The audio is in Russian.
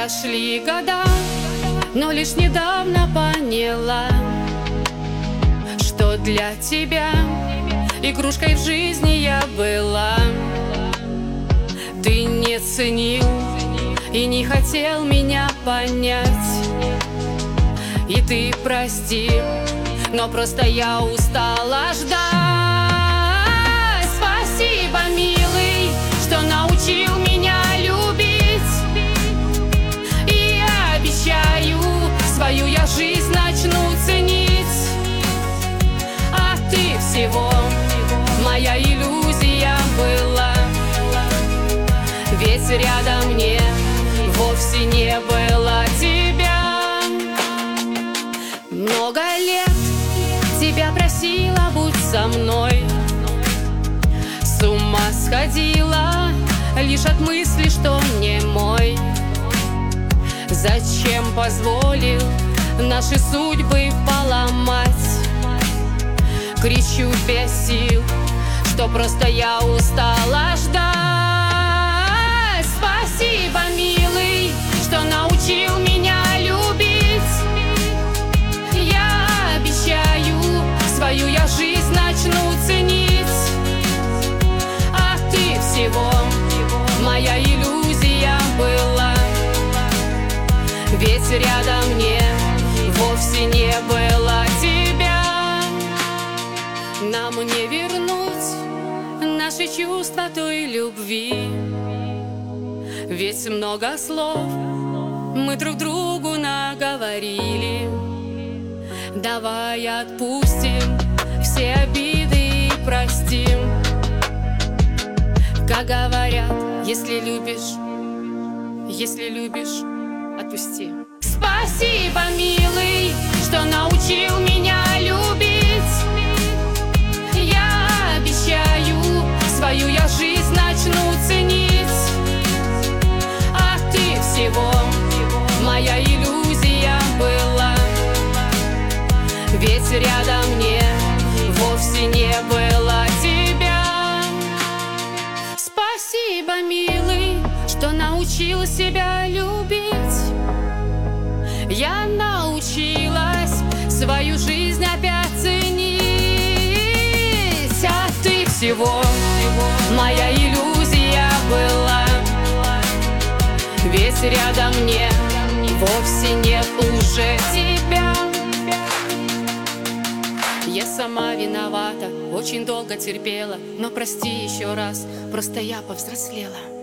Прошли года, но лишь недавно поняла, что для тебя игрушкой в жизни я была. Ты не ценил и не хотел меня понять, и ты прости, но просто я устала ждать. Спасибо, милый, что научил меня любить, и я обещаю, свою я жизнь начну ценить. А ты всего моя иллюзия была, ведь рядом мне вовсе не было тебя. Много лет тебя просила, будь со мной, с ума сходила лишь от мысли, что не мой. Зачем позволил наши судьбы поломать? Кричу без сил, что просто я устала ждать. Спасибо, милый, что научил меня любить. Я обещаю, свою я жизнь начну ценить. А ты всего моя иллюзия была, ведь рядом мне вовсе не было тебя. Нам не вернуть наши чувства той любви, ведь много слов мы друг другу наговорили. Давай отпустим все обиды и простим. Как говорят, если любишь, отпусти. Спасибо, милый, что научил меня любить. Я обещаю, свою я жизнь начну ценить. А ты всего моя иллюзия была, ведь рядом мне вовсе не было тебя. Спасибо, милый, что научил себя любить. Я научилась свою жизнь опять ценить. А ты всего моя иллюзия была, ведь рядом мне вовсе нет уже тебя. Я сама виновата, очень долго терпела, но прости еще раз, просто я повзрослела.